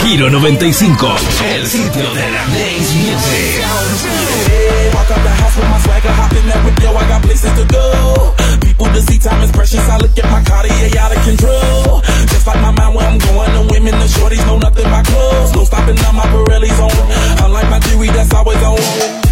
Giro 95, el sitio de la dance music. Walk up the house with my swagger, hop in that whip, yo, I got places to go. People to see, time is precious, I look at my Cartier out of control. Just like my mind where I'm going, the women, the shorties know nothing but clothes. No stopping on my Pirelli's on, unlike my jewelry that's always on.